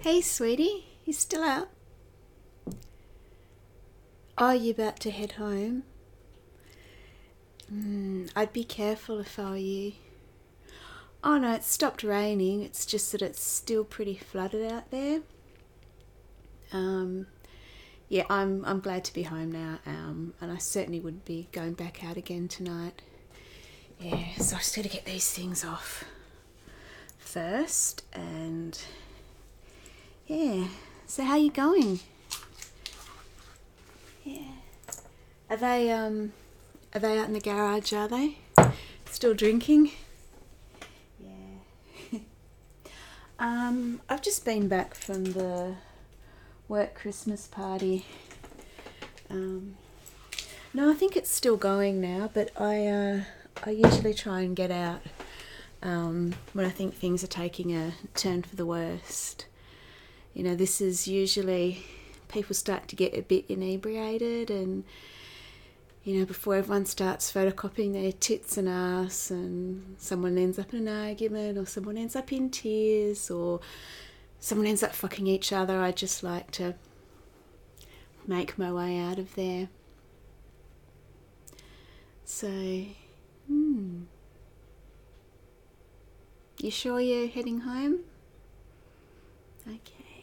Hey, sweetie, you still up? Oh, you about to head home? I'd be careful if I were you. Oh no, it's stopped raining. It's just that it's still pretty flooded out there. Yeah, I'm glad to be home now. And I certainly wouldn't be going back out again tonight. Yeah, so I just got to get these things off first. And yeah, so how you going? Yeah. Are they out in the garage, are they? Still drinking? Yeah. I've just been back from the work Christmas party. No, I think it's still going now, but I usually try and get out when I think things are taking a turn for the worst. You know, this is usually people start to get a bit inebriated and, you know, before everyone starts photocopying their tits and ass and someone ends up in an argument or someone ends up in tears or someone ends up fucking each other, I just like to make my way out of there. So, you sure you're heading home? Okay.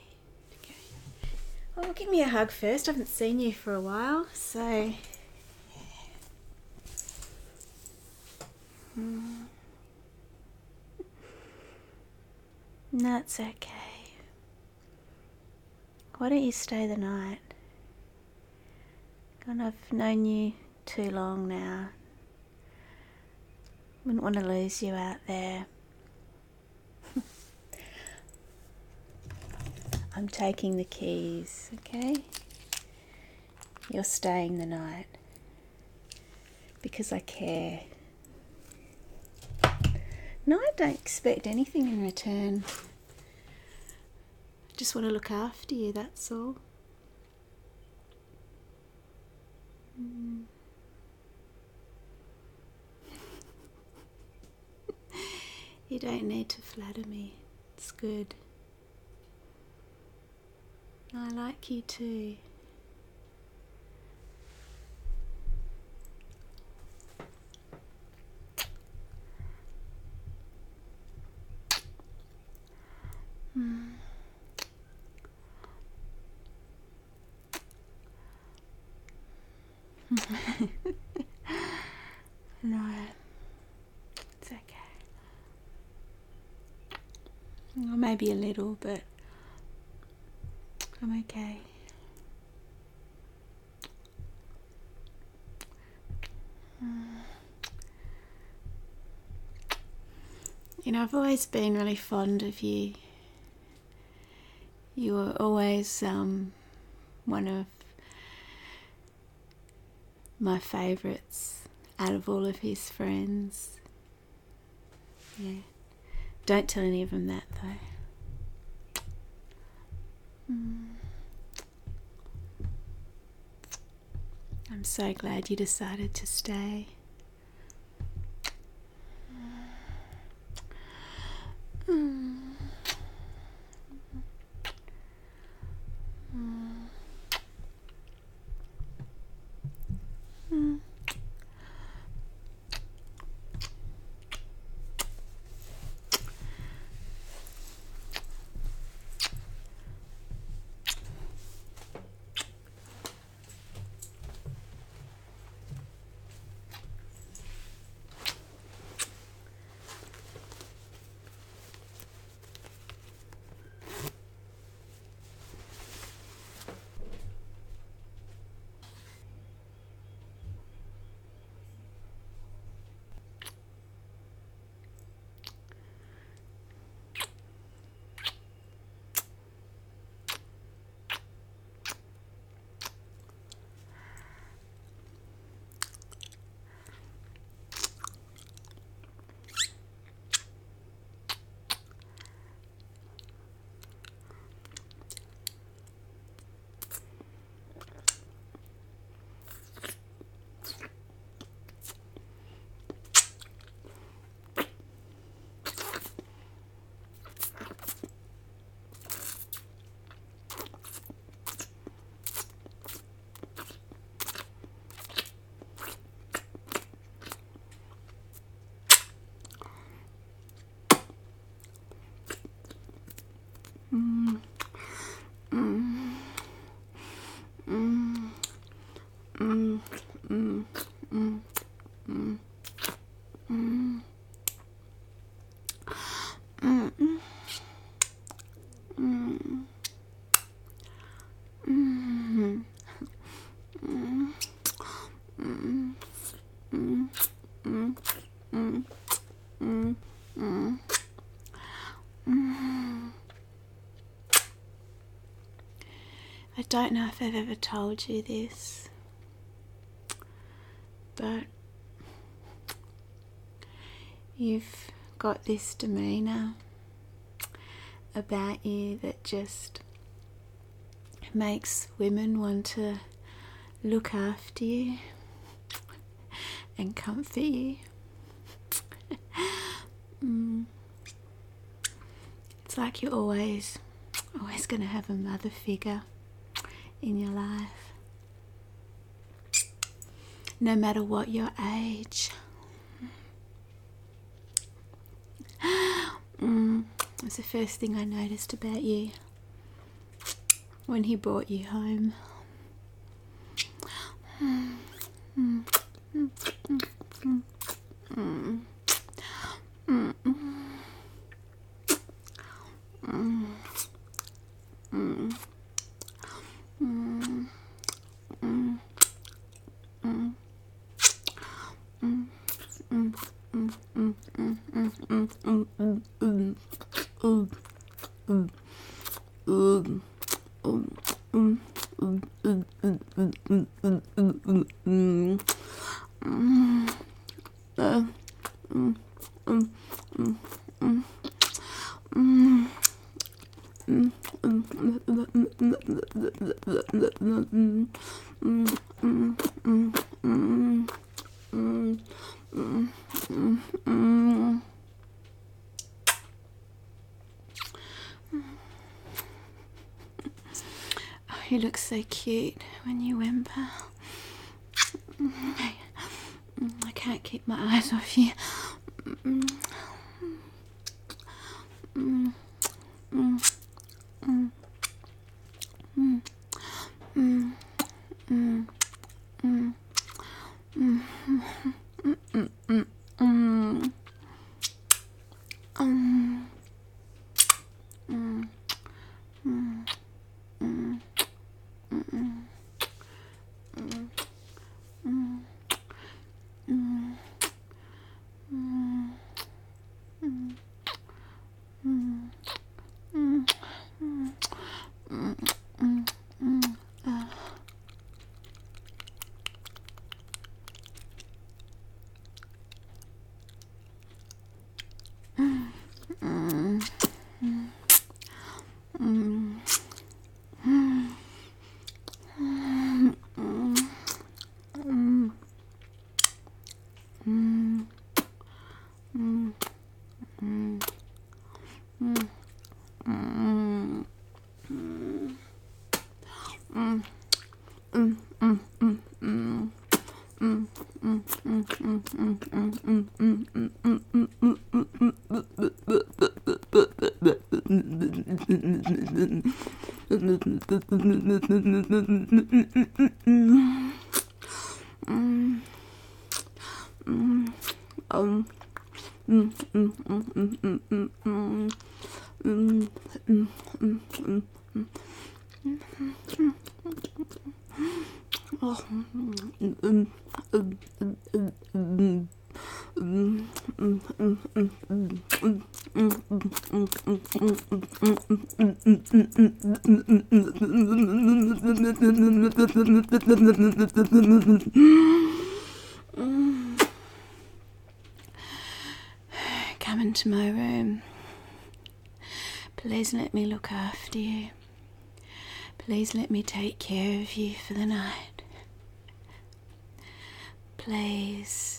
Well, give me a hug first. I haven't seen you for a while, so... That's okay. Why don't you stay the night? God, I've known you too long now. Wouldn't want to lose you out there. I'm taking the keys, okay? You're staying the night. Because I care. No, I don't expect anything in return. I just want to look after you, that's all. You don't need to flatter me. It's good. I like you too. No, it's okay. Well, maybe a little, but I'm okay. You know, I've always been really fond of you. You were always one of my favourites out of all of his friends. Yeah. Don't tell any of them that, though. I'm so glad you decided to stay. I don't know if I've ever told you this, but you've got this demeanour about you that just makes women want to look after you and comfort you. It's like you're always going to have a mother figure in your life, no matter what your age. It's the first thing I noticed about you when he brought you home. You look so cute when you whimper. I can't keep my eyes off you. Come into my room. Please let me look after you. Please let me take care of you for the night. Please.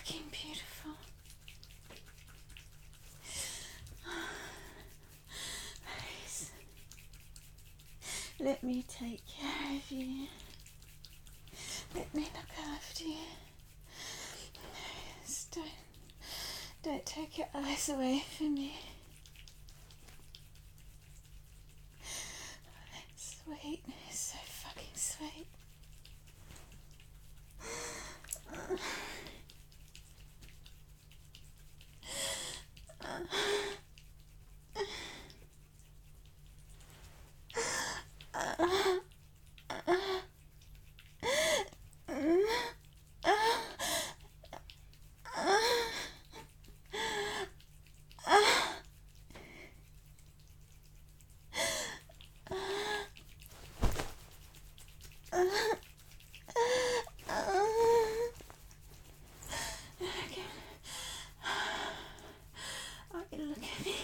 fucking beautiful. Please. Let me take care of you. Let me look after you. Just don't take your eyes away from me. Sweet, it's so fucking sweet. Look at me.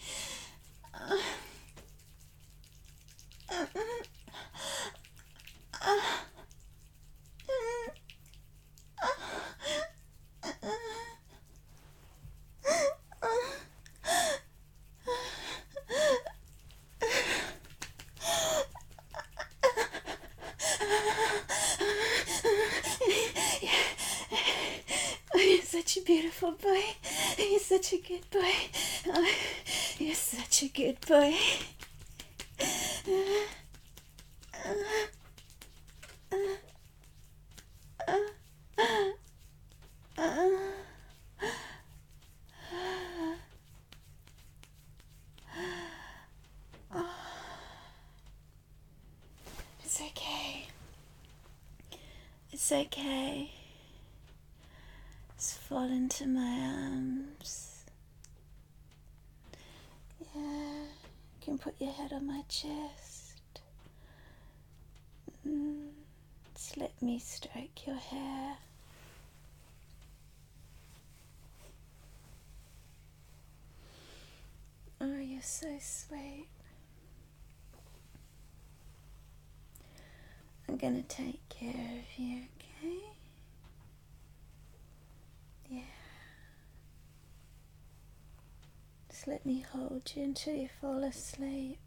You're such a beautiful boy. You're such a good boy. Oh, you're such a good boy. It's okay. It's okay. Just fall into my arms. Yeah, you can put your head on my chest. Just let me stroke your hair. Oh, you're so sweet. I'm gonna take care of you, okay? Yeah. Just let me hold you until you fall asleep.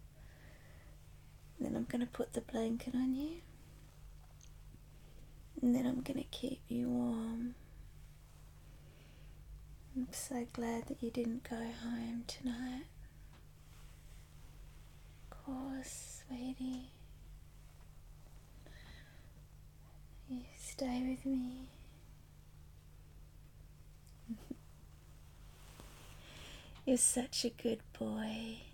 Then I'm gonna put the blanket on you. And then I'm gonna keep you warm. I'm so glad that you didn't go home tonight. Of course, sweetie. You stay with me. You're such a good boy.